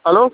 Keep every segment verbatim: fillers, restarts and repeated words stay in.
¿Aló?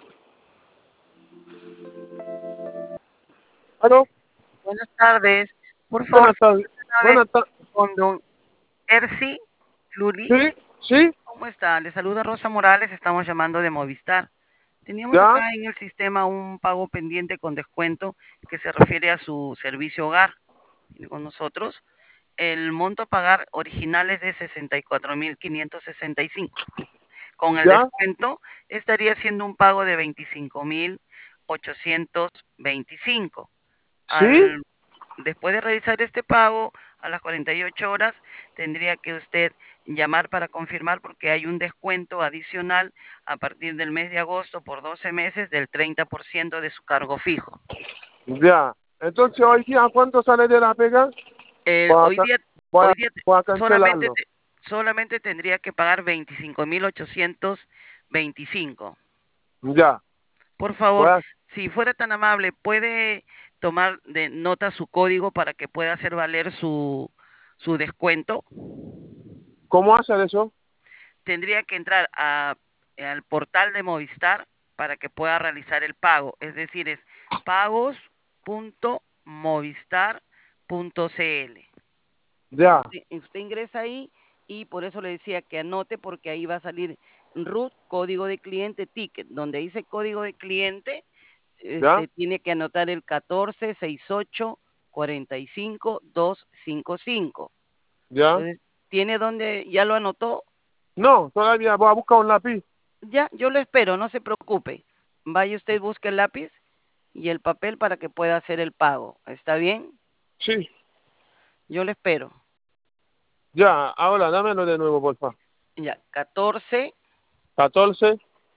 ¿Aló? Buenas tardes. Por favor, Buenas tardes. una vez Buenas tardes. con don Erci Fluri. ¿Sí? ¿Sí? ¿Cómo está? Le saluda Rosa Morales. Estamos llamando de Movistar. Teníamos ¿Ya? acá en el sistema un pago pendiente con descuento que se refiere a su servicio hogar. Tiene con nosotros. El monto a pagar original es de sesenta y cuatro mil quinientos sesenta y cinco. Con el ¿Ya? descuento estaría haciendo un pago de veinticinco mil ochocientos veinticinco. ¿Sí? Al Después de realizar este pago, a las cuarenta y ocho horas, tendría que usted llamar para confirmar porque hay un descuento adicional a partir del mes de agosto por doce meses del treinta por ciento de su cargo fijo. Ya. Entonces, hoy día, ¿cuánto sale de la pega? El, Voy a, hoy ca- día, voy a, hoy día voy a solamente, cancelarlo. te- solamente tendría que pagar veinticinco mil ochocientos veinticinco. Ya. Por Voy favor, a, si fuera tan amable, puede tomar de nota su código para que pueda hacer valer su, su descuento. ¿Cómo hacer eso? Tendría que entrar a, al portal de Movistar para que pueda realizar el pago. Es decir, es pagos punto movistar punto cl. Ya. Usted, usted ingresa ahí y por eso le decía que anote porque ahí va a salir root, código de cliente, ticket. Donde dice código de cliente, ¿Ya? este, tiene que anotar el catorce sesenta y ocho cuarenta y cinco doscientos cincuenta y cinco. ¿Ya? Entonces, ¿tiene donde ya lo anotó? No, todavía voy a buscar un lápiz. Ya, yo lo espero, no se preocupe. Vaya usted, busque el lápiz y el papel para que pueda hacer el pago. ¿Está bien? Sí. Yo lo espero. Ya. Ahora, dámelo de nuevo, por favor. Ya, catorce catorce,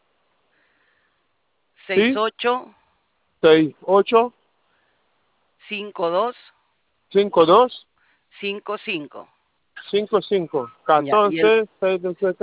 sesenta y sí, ocho seis, ocho, cincuenta y dos cinco, dos, cincuenta y cinco. cinco, cinco. Ya, y el catorce, seis,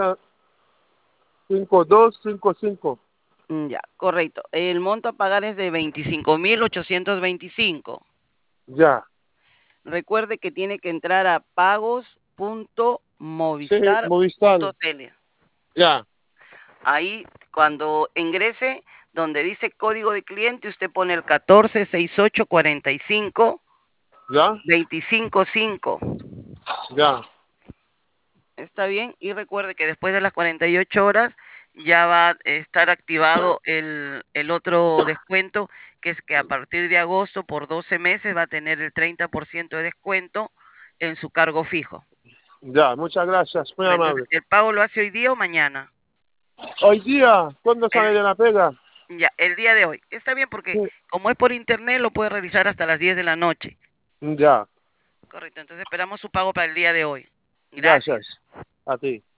cinco, dos, cinco, cinco. mm, ya, correcto. El monto a pagar es de veinticinco mil ochocientos veinticinco. Ya. Recuerde que tiene que entrar a pagos punto Sí, movistar Movistar. punto cl. Ya. Ahí, cuando ingrese, donde dice código de cliente, usted pone el catorce sesenta y ocho cuarenta y cinco ¿Ya? veinticinco cinco. Ya. ¿Está bien? Y recuerde que después de las cuarenta y ocho horas ya va a estar activado el, el otro descuento, que es que a partir de agosto por doce meses va a tener el treinta por ciento de descuento en su cargo fijo. Ya, muchas gracias, muy Entonces, amable. ¿el pago lo hace hoy día o mañana? Hoy día, ¿cuándo sale El, de la pega? ya, el día de hoy. Está bien porque Sí. como es por internet lo puede realizar hasta las diez de la noche. Ya, Correcto, entonces esperamos su pago para el día de hoy. gracias. Gracias. A ti.